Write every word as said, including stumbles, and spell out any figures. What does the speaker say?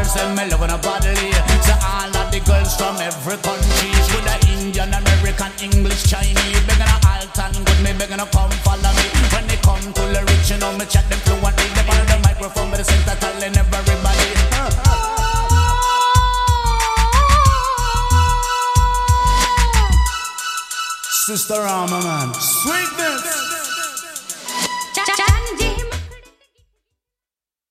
girls and me loving a bodily. So all of the girls from every country, with the Indian, American, English, Chinese, begging a Alton good, me begging a come follow me. When they come to lyrics, you know me chat them fluently. They follow the microphone, but the center telling everybody. Sister Rama, man, sweetness.